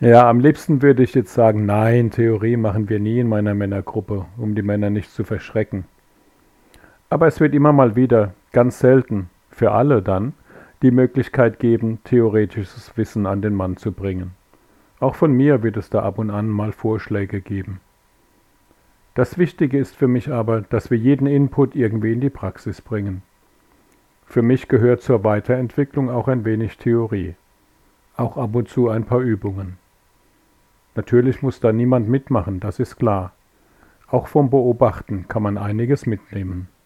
Ja, am liebsten würde ich jetzt sagen, nein, Theorie machen wir nie in meiner Männergruppe, um die Männer nicht zu verschrecken. Aber es wird immer mal wieder, ganz selten, für alle dann, die Möglichkeit geben, theoretisches Wissen an den Mann zu bringen. Auch von mir wird es da ab und an mal Vorschläge geben. Das Wichtige ist für mich aber, dass wir jeden Input irgendwie in die Praxis bringen. Für mich gehört zur Weiterentwicklung auch ein wenig Theorie, auch ab und zu ein paar Übungen. Natürlich muss da niemand mitmachen, das ist klar. Auch vom Beobachten kann man einiges mitnehmen.